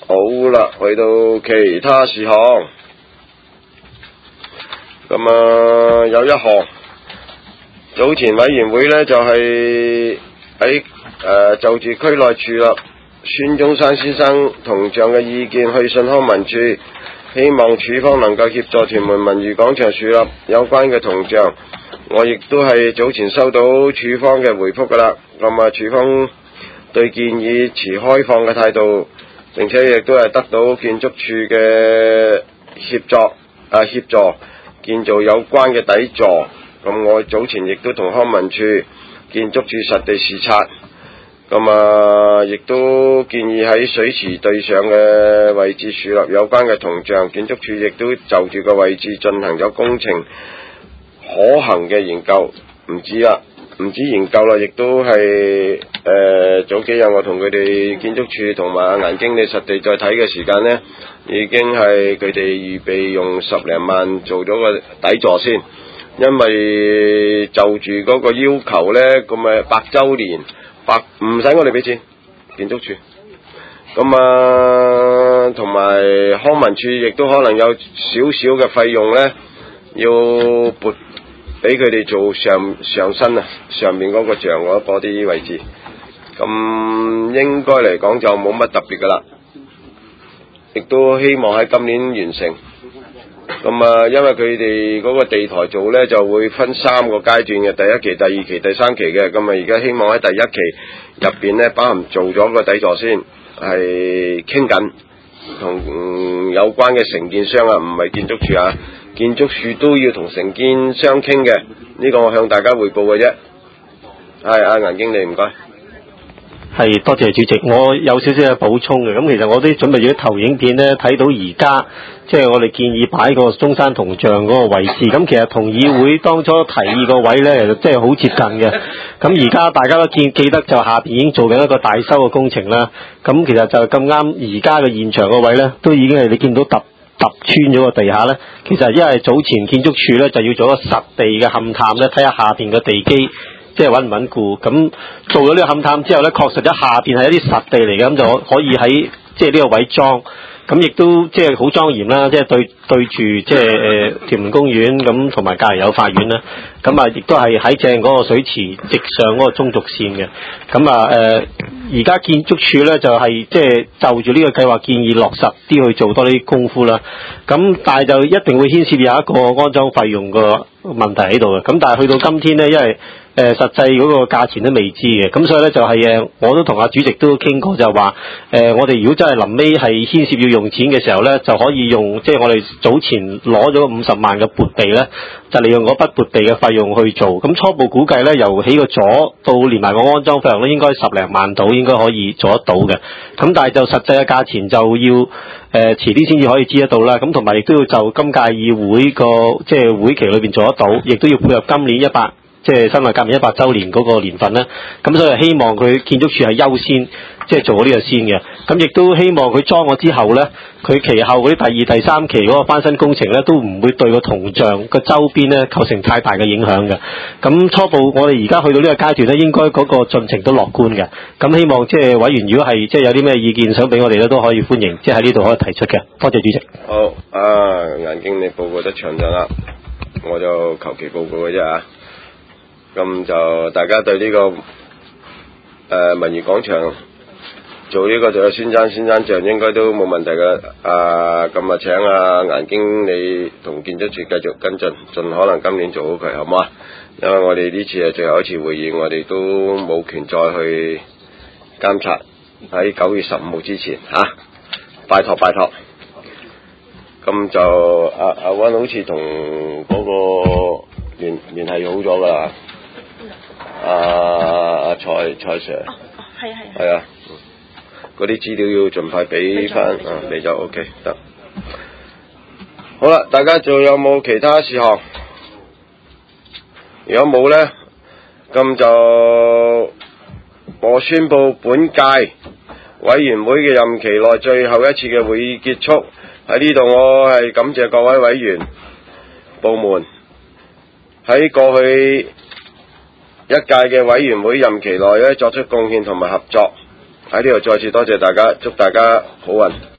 好啦，去到其他事項，咁有一項，早前委員會呢就係喺就住區內樹立孫中山先生銅像嘅意見去信康文署，希望署方能夠協助屯門文娛廣場樹立有關嘅銅像。我亦都係早前收到署方嘅回覆㗎啦，咁署方對建議持開放嘅態度，並且亦都係得到建築署嘅協助建造有關嘅底座。咁我早前亦都同康文署、建築署實地視察，咁亦都建議喺水池對上嘅位置樹立有關嘅銅像。建築署亦都就住個位置進行咗工程可行嘅研究，唔止研究啦，亦都係早幾日我同佢哋建築署同埋顏經理實地再睇嘅時間呢，已經係佢哋預備用10零萬做咗個底座先，因為就住嗰個要求呢，咁100週年唔使我哋俾錢建築署，咁同埋康文署亦都可能有少少嘅費用呢，要撥俾佢哋做上身上面嗰個像嗰啲位置，咁應該嚟講就冇乜特別噶啦，亦都希望喺今年完成。咁因為佢哋嗰個地台做呢，就會分3個階段嘅，第1期、第2期、第3期嘅，咁而家希望喺第1期入邊呢，包含做咗個底座先，係傾緊同有關嘅承建商唔係建築署建築署都要同承建商傾嘅，呢個我向大家匯報嘅啫。係顏經理，唔該。 係，多謝主席。我有少少嘅補充嘅，咁其實我都準備咗啲投影片呢，睇到而家即係我哋建議擺個中山銅像嗰個位置，咁其實同議會當初提議個位呢，即係好接近嘅。咁而家大家都記得就下邊已經做緊一個大修嘅工程啦。咁其實就咁啱而家嘅現場個位呢，都已經係你見到揼穿咗個地下呢。其實因為早前建築署呢，就要做一個實地嘅勘探呢，睇下下邊嘅地基即係穩唔穩固。咁做咗呢個勘探之後呢，確實咗下邊係一啲實地嚟嘅，咁就可以喺即係呢個位裝。咁亦都即係好莊嚴啦，即係對住即係屯門公園咁，同埋隔離有法院啦。咁亦都係喺正嗰個水池直上嗰個中軸線嘅。咁而家建築署咧就係即係就住呢個計劃建議落實啲去做多啲功夫啦。咁但係就一定會牽涉有一個安裝費用個問題喺度嘅。咁但係去到今天咧，因為實際嗰個價錢都未知嘅，咁所以咧就係我都同阿主席都傾過，就話我哋如果真係臨尾係牽涉要用錢嘅時候咧，就可以用即係我哋早前攞咗50萬嘅撥備咧，就利用嗰筆撥備嘅費用去做。咁初步估計咧，由起個座到連埋個安裝費用咧，應該10零萬到應該可以做得到嘅。咁但係就實際嘅價錢就要遲啲先至可以知得到啦。咁同埋亦都要就今屆議會個即係會期裏邊做得到，亦都要配合今年即係辛亥革命100週年嗰個年份咧，咁所以希望佢建築署係優先即係做好呢個先嘅。咁亦都希望佢裝咗之後咧，佢其後嗰啲第2、第3期嗰個翻新工程咧，都唔會對個銅像個周邊咧構成太大嘅影響嘅。咁初步我哋而家去到呢個階段咧，應該嗰個進程都樂觀嘅。咁希望即係委員如果係即係有啲咩意見想俾我哋咧，都可以歡迎，即係喺呢度可以提出嘅。多謝主席。 好，顏經理報告得詳盡啦，我就求其報告嘅啫。咁就大家對呢個文娛廣場做呢個就有先生像應該都冇問題㗎。咁請顏經理同建築署繼續跟進，盡可能今年做好佢，好唔好啊？因為我哋呢次係最後一次會議，我哋都冇權再去監察喺9月15號之前拜託。咁就阿溫好似同嗰個聯繫好咗㗎啦。蔡 Sir， 係啊，嗰啲資料要盡快俾翻，你就 OK 得。好啦，大家仲有冇其他事項？如果冇呢，咁就我宣布本屆委員會嘅任期內最後一次嘅會議結束。喺呢度我係感謝各位委員部門喺過去一屆嘅委員會任期內作出貢獻同埋合作，喺呢度再次多謝大家，祝大家好運。